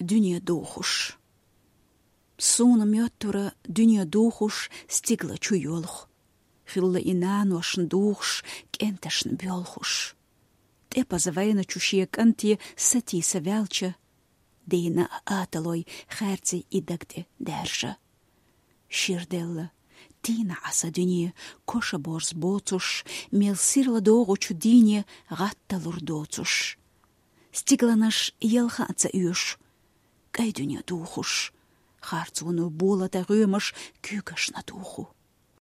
dünya doğuş. Sunum yottura dünya doğuş stigla çuyolux. Хилла инан вашн духш, кенташн бёлхуш. Те позавайна чушия канти сати савялча, дейна аталой херци идагде держа. Ширделла, тина аса дюния, коша борс боцуш, мел сирла догу чудине, гатталур доцуш. Стигла наш елхаца юш, кай дюния духуш, харцуну булата рюмаш кюкаш на духу.